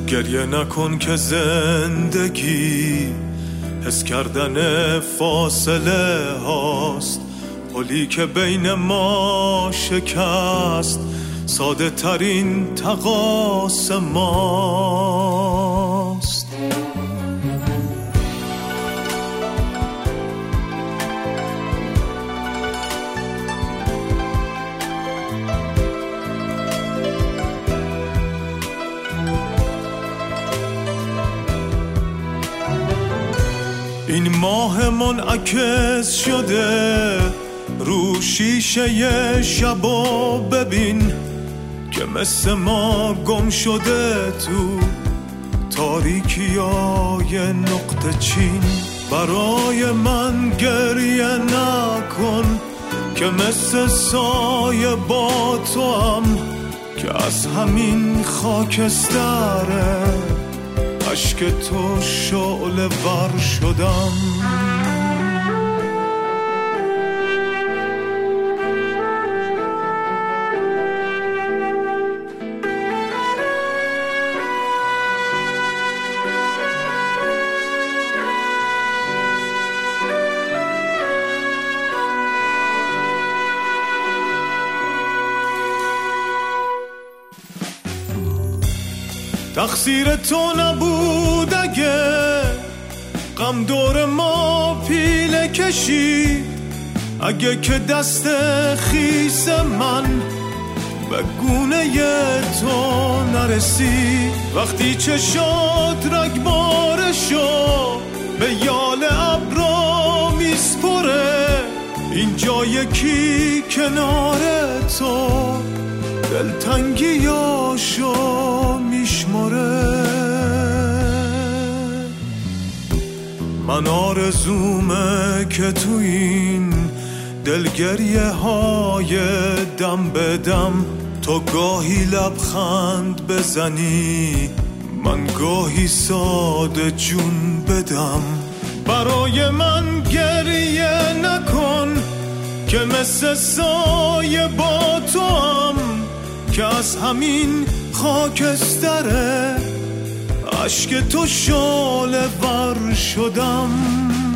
گریه نکن که زندگی حس کردن فاصله هاست، پلی که بین ما شکست ساده ترین تقاس ماست. این ماه منعکس شده رو شیشه شبا، ببین که مثل ما گم شده تو تاریکیای نقطه چین. برای من گریه نکن که مثل سایه با تو هم که از همین خاکستره اشک تو شعله ور شدم. تقصیر تو نبود اگه غم دور ما پیله کشید، اگه که دست خیس من به گونه تو نرسید. وقتی چشات رگبار شو به یال ابرا میسپره، اینجا یکی کنار تو دلتنگیاشو میشماره. من آرزومه که تو این دلگریه های دم به دم تو گاهی لبخند بزنی، من گاهی ساده جون بدم. برای من گریه نکن که مثل سایه با تو هم که از همین خاکستره اشک تو شعله ور شدم.